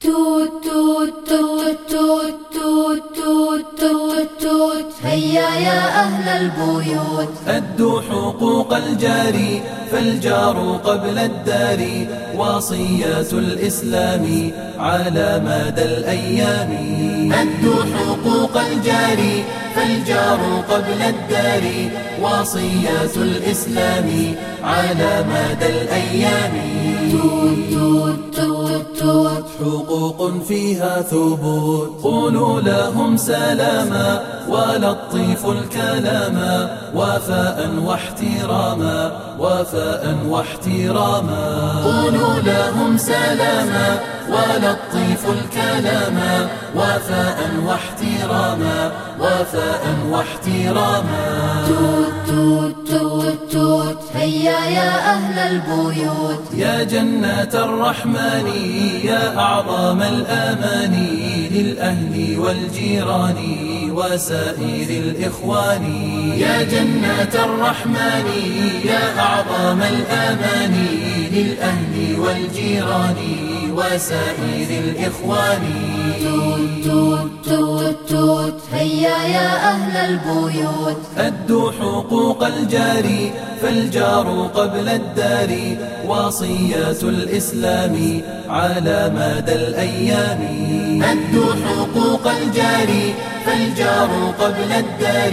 توت توت توت توت توت توت توت توت هيا يا أهل البيوت أدوا حقوق الجار فالجار قبل الدار وصيات الإسلام على مدى الأيام. أدوا حقوق الجار فالجار قبل الدار وصيات الإسلام على مدى الأيام. توت توت توت توت حقوق فيها ثبوت قولوا لهم سلاما ولطيفوا الكلاما وفاء واحتراما وفاء واحتراما. قولوا لهم سلاما ولطيفوا الكلاما وفاء واحتراما وفاء واحتراما. توت توت توت توت هيا يا أهل البيوت يا جنات الرحمن يا أعظم الآمان للأهل والجيران وسائر الإخوان. يا جنات الرحمن يا أعظم الآمان للأهل والجيران وسائر الإخوان. توت توت توت توت هيا يا أهل البيوت أدوا حقوق الجار فالجار قبل الدار وصيات الإسلام على مدى الأيام. أدوا حقوق الجار فالجار قبل الدار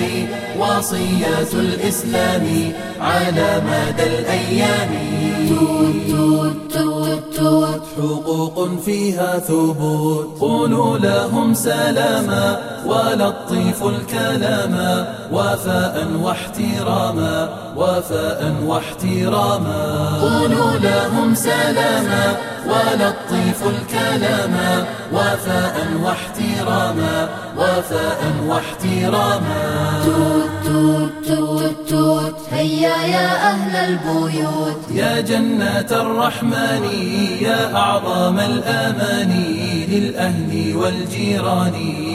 وصيات الإسلام على مدى الأيام. توت توت توت توت حقوق فيها ثبوت قولوا لهم سلاما ولطيفوا الكلاما وفاء واحتراما وفاء واحتراما. قولوا لهم سلاما ولطيفوا الكلاما وفاء واحتراما وفاء واحتراما. توت توت توت توت هيا يا أهل البيوت يا جنات الرحمن يا أعظم الآمان للأهل والجيران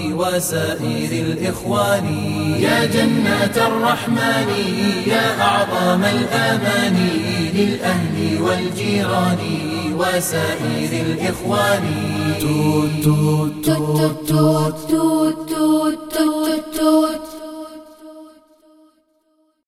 وسائر الإخوان. يا جنات الرحمن يا أعظم الآمان للأهل والجيران وسائر الإخوان. توت توت توت توت توت توت توت توت